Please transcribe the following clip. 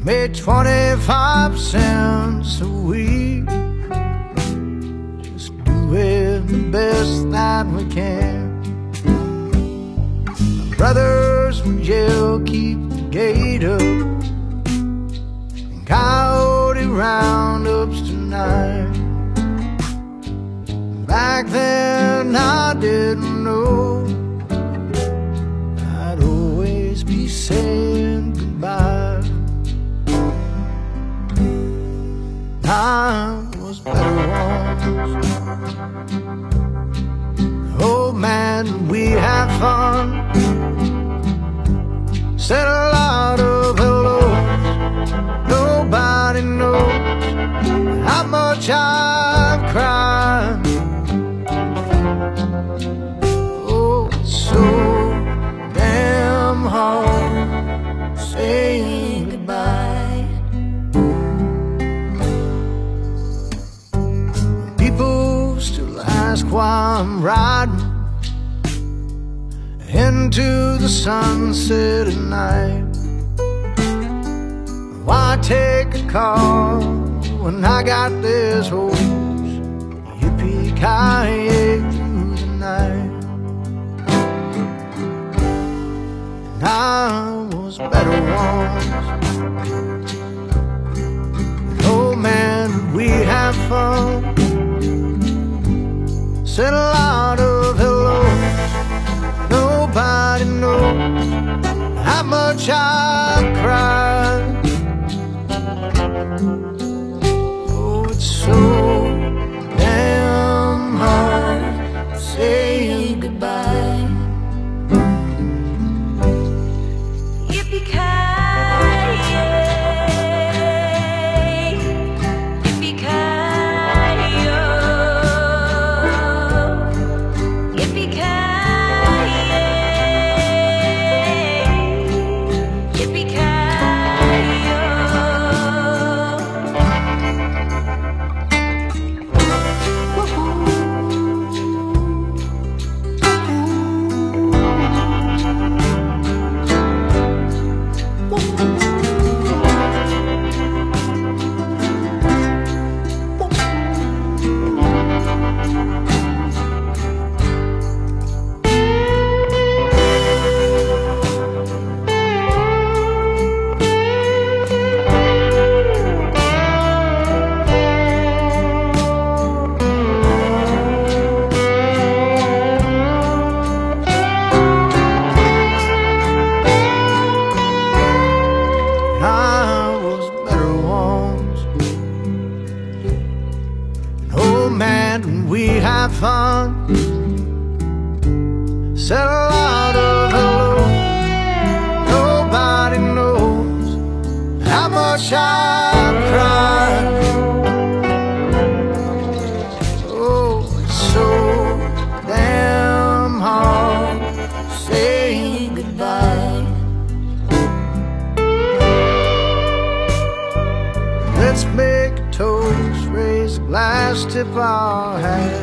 made 25 cents a week, just doing the best that we can. My brothers would yell, keep the gate up, and coyote roundups tonight. Back then I didn't know I'd always be saying goodbye. Time was better once. Oh man, we have fun. Said a lot of hellos. Nobody knows how much I've cried. Oh, it's so damn hard saying goodbye. People still ask why I'm riding into the sunset at night. Why take a car when I got this horse? Yippee-ki-yay through the night. And I was better once. And oh man, we have fun. Said a lot of hellos. Nobody knows how much I cried. Oh, it's so damn hard saying goodbye. Yippee-ki-yay, yippee-ki-yo, yippee-ki-yay, yippee-ki-yo. We have fun. Said a lot of hello. Nobody knows how much I've cried. Oh, it's so damn hard saying goodbye. Let's make a toast, raise a glass, tip our hat.